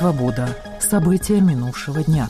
«Свобода». События минувшего дня.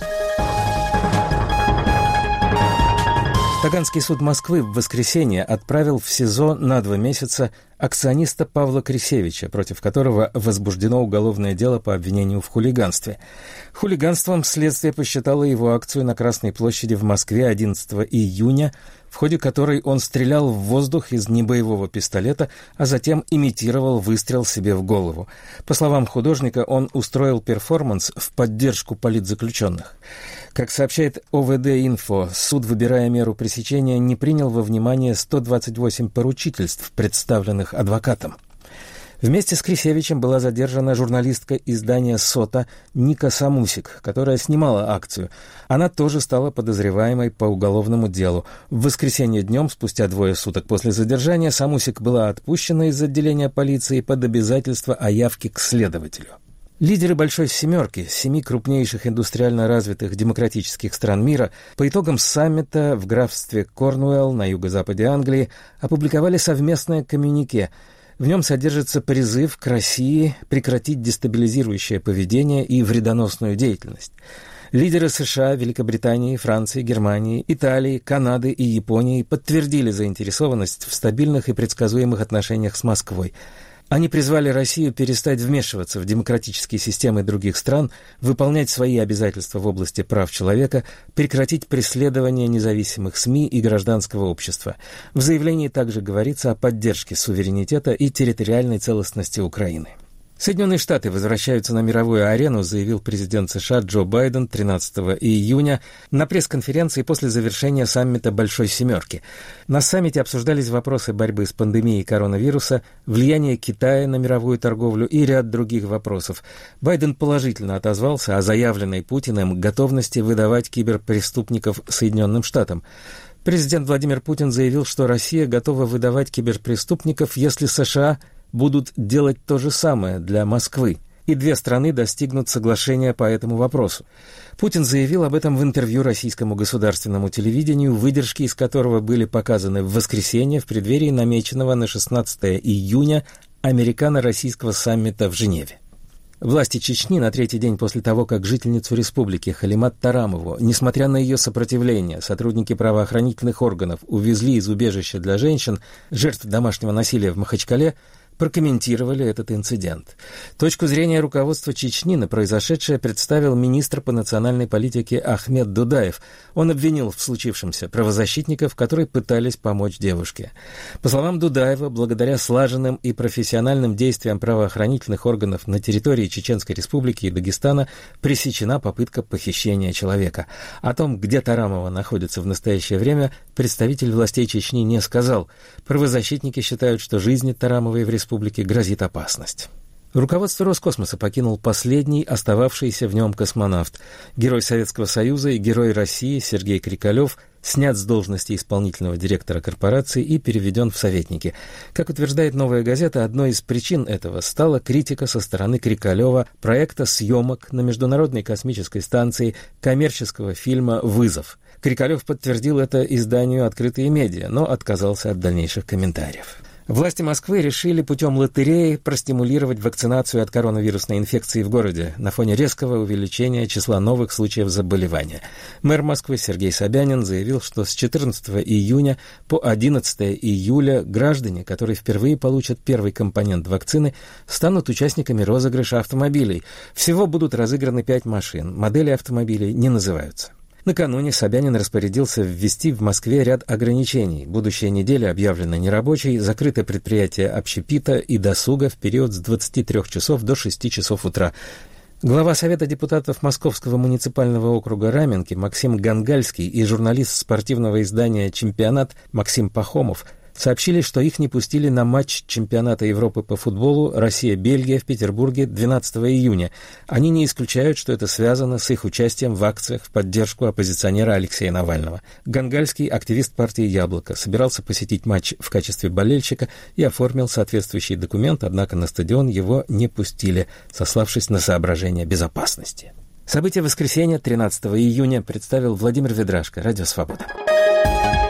Таганский суд Москвы в воскресенье отправил в СИЗО на 2 месяца акциониста Павла Крисевича, против которого возбуждено уголовное дело по обвинению в хулиганстве. Хулиганством следствие посчитало его акцию на Красной площади в Москве 11 июня, в ходе которой он стрелял в воздух из небоевого пистолета, а затем имитировал выстрел себе в голову. По словам художника, он устроил перформанс в поддержку политзаключенных. Как сообщает ОВД-Инфо, суд, выбирая меру пресечения, не принял во внимание 128 поручительств, представленных адвокатом. Вместе с Крисевичем была задержана журналистка издания «Сота» Ника Самусик, которая снимала акцию. Она тоже стала подозреваемой по уголовному делу. В воскресенье днем, спустя 2 суток после задержания, Самусик была отпущена из отделения полиции под обязательство о явке к следователю. Лидеры «Большой семерки», 7 крупнейших индустриально развитых демократических стран мира, по итогам саммита в графстве Корнуэлл на юго-западе Англии опубликовали совместное коммюнике. В нем содержится призыв к России прекратить дестабилизирующее поведение и вредоносную деятельность. Лидеры США, Великобритании, Франции, Германии, Италии, Канады и Японии подтвердили заинтересованность в стабильных и предсказуемых отношениях с Москвой. Они призвали Россию перестать вмешиваться в демократические системы других стран, выполнять свои обязательства в области прав человека, прекратить преследование независимых СМИ и гражданского общества. В заявлении также говорится о поддержке суверенитета и территориальной целостности Украины. Соединенные Штаты возвращаются на мировую арену, заявил президент США Джо Байден 13 июня на пресс-конференции после завершения саммита «Большой семерки». На саммите обсуждались вопросы борьбы с пандемией коронавируса, влияние Китая на мировую торговлю и ряд других вопросов. Байден положительно отозвался о заявленной Путиным готовности выдавать киберпреступников Соединенным Штатам. Президент Владимир Путин заявил, что Россия готова выдавать киберпреступников, если США будут делать то же самое для Москвы, и 2 страны достигнут соглашения по этому вопросу. Путин заявил об этом в интервью российскому государственному телевидению, выдержки из которого были показаны в воскресенье в преддверии намеченного на 16 июня американо-российского саммита в Женеве. Власти Чечни на 3-й день после того, как жительницу республики Халимат Тарамову, несмотря на ее сопротивление, сотрудники правоохранительных органов увезли из убежища для женщин, жертв домашнего насилия в Махачкале, прокомментировали этот инцидент. Точку зрения руководства Чечни на произошедшее представил министр по национальной политике Ахмед Дудаев. Он обвинил в случившемся правозащитников, которые пытались помочь девушке. По словам Дудаева, благодаря слаженным и профессиональным действиям правоохранительных органов на территории Чеченской Республики и Дагестана пресечена попытка похищения человека. О том, где Тарамова находится в настоящее время, представитель властей Чечни не сказал. Правозащитники считают, что жизни Тарамовой в республике грозит опасность. Руководство Роскосмоса покинул последний остававшийся в нем космонавт. Герой Советского Союза и герой России Сергей Крикалев снят с должности исполнительного директора корпорации и переведен в советники. Как утверждает «Новая газета», одной из причин этого стала критика со стороны Крикалева проекта съемок на Международной космической станции коммерческого фильма «Вызов». Крикалев подтвердил это изданию «Открытые медиа», но отказался от дальнейших комментариев. Власти Москвы решили путем лотереи простимулировать вакцинацию от коронавирусной инфекции в городе на фоне резкого увеличения числа новых случаев заболевания. Мэр Москвы Сергей Собянин заявил, что с 14 июня по 11 июля граждане, которые впервые получат первый компонент вакцины, станут участниками розыгрыша автомобилей. Всего будут разыграны 5 машин. Модели автомобилей не называются. Накануне Собянин распорядился ввести в Москве ряд ограничений. Будущая неделя объявлена нерабочей, закрыто предприятие общепита и досуга в период с 23 часов до 6 часов утра. Глава Совета депутатов Московского муниципального округа Раменки Максим Гангальский и журналист спортивного издания «Чемпионат» Максим Пахомов сообщили, что их не пустили на матч чемпионата Европы по футболу Россия-Бельгия в Петербурге 12 июня. Они не исключают, что это связано с их участием в акциях в поддержку оппозиционера Алексея Навального. Гангальский, активист партии «Яблоко», собирался посетить матч в качестве болельщика и оформил соответствующий документ, однако на стадион его не пустили, сославшись на соображения безопасности. События воскресенья 13 июня представил Владимир Ведрашко, Радио Свобода.